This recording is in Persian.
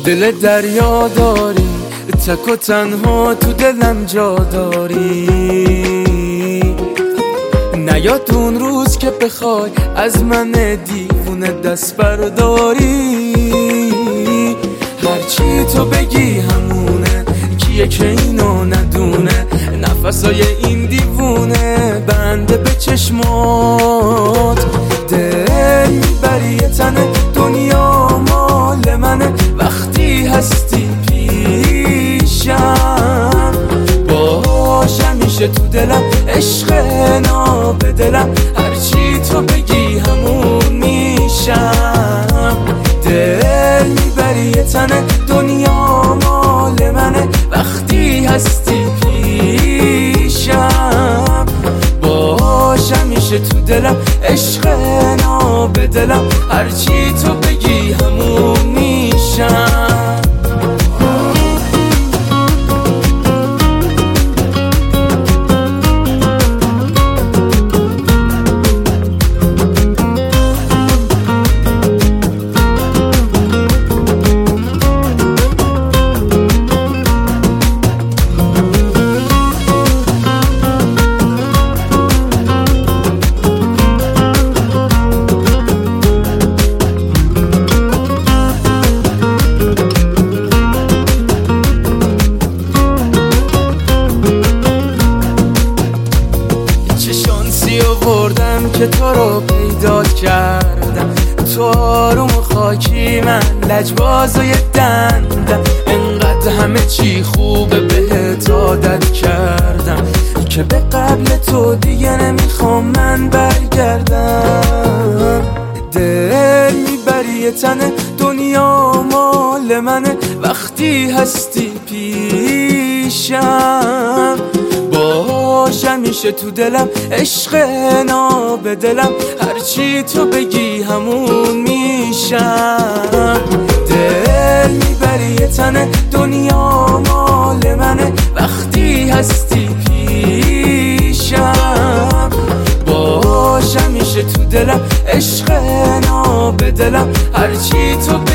دل دریا داری، تک و تنها تو دلم جا داری. نیاد اون روز که بخوای از من دیوونه دست برداری. هرچی تو بگی همونه، کیه که اینو ندونه؟ نفسای این دیوونه بنده به چشمات. دل میبری یه تنه، دنیا مال منه، وقتی هستی پیشم باش همیشه تو دلم. عشق ناب دلم، هرچی تو بگی همون میشم. دل میبری یه تنه، دنیا مال منه، وقتی هستی پیشم باش همیشه تو دلم. عشق ناب دلم، هرچی تو بگی همون میشم. بردم که تو رو پیدا کردم، تو آروم و خاکی، من لجباز و یه دندم. انقدر همه چی خوبه بهت عادت کردم که به قبل تو دیگه نمیخوام من برگردم. دل میبری یه تنه، دنیا مال منه، وقتی هستی پیشم باش همیشه تو دلم. عشق ناب دلم، هرچی تو بگی همون میشم. دل میبری یه تنه، دنیا مال منه، وقتی هستی پیشم باش همیشه تو دلم. عشق ناب دلم، هرچی تو